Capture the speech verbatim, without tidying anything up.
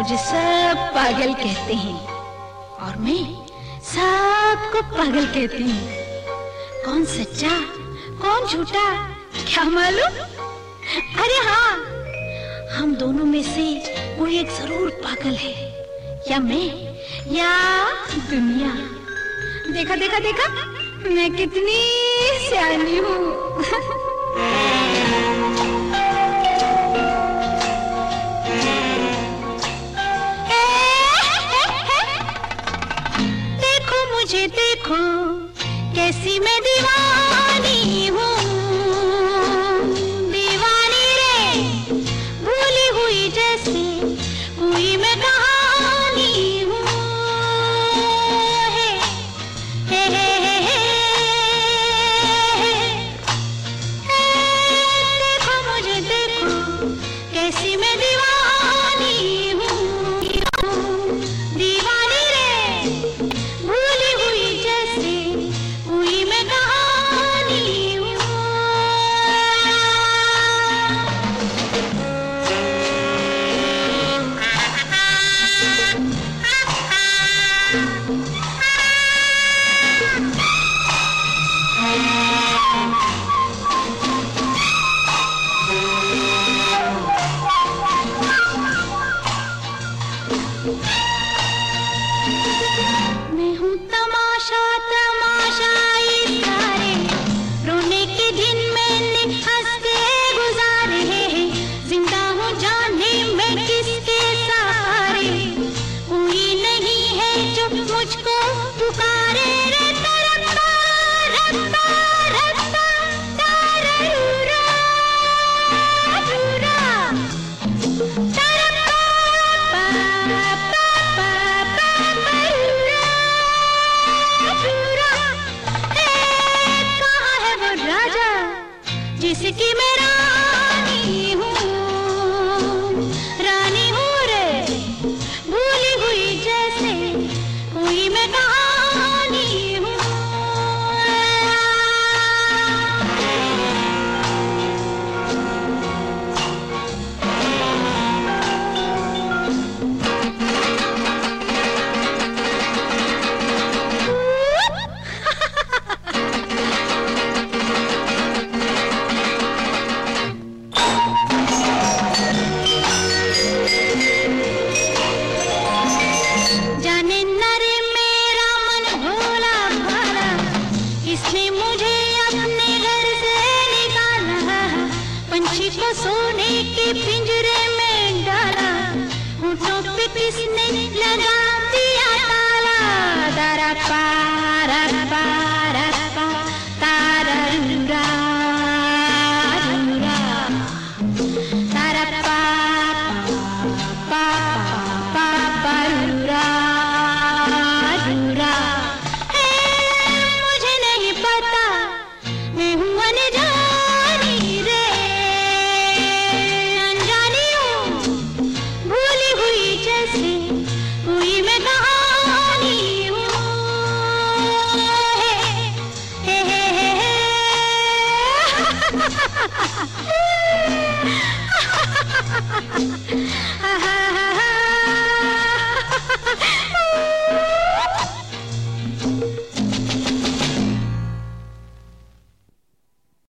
मुझे सब पागल कहते हैं और मैं सबको पागल कहती हूँ। कौन सच्चा कौन झूठा क्या मालूम। अरे हाँ, हम दोनों में से कोई एक जरूर पागल है, या मैं या दुनिया। देखा देखा देखा मैं कितनी सियानी हूँ। देखो मुझे देखो कैसी मैं दीवानी हूँ, दीवानी रे भूली हुई जैसे कोई मैं कहानी हूँ। हे हे हे हे हे हे देखो मुझे देखो कैसी मैं दीवानी हूँ, दीवानी रे भूली हुई जैसे कोई मैं कहानी हूँ। मैं हूँ तमाशा तमाशा इस सारे रोने के दिन मैंने हंस के गुजारे हैं। जिंदा हूँ जाने मैं किसके सहारे, कोई नहीं है जो मुझको पुकारे रे। तरप्पा रप्पा रप्पा ताररूरा रूरा तरप्पा पा पा पा परूरा रूरा। हे कहाँ है वो राजा जिसकी मैं रानी हूँ, रानी हूँ रे भूली हुई जैसे कोई मैं कहानी हूँ। जाने न रे मेरा मन भोला भाला, इसने मुझे अपने घर से निकाला। पंछी को सोने के पिंजरे में डाला, होठों पे किसने लगा दिया ताला। तारा पारा पारा पा तारा रूरा रूरा तारा पा पा पा पा रूरा रूरा। हे मुझे नहीं पता मैं हूँ अनजानी रे, अनजानी हूँ भूली हुई जैसे कोई मैं कहानी हूँ। हे हे हे हे हे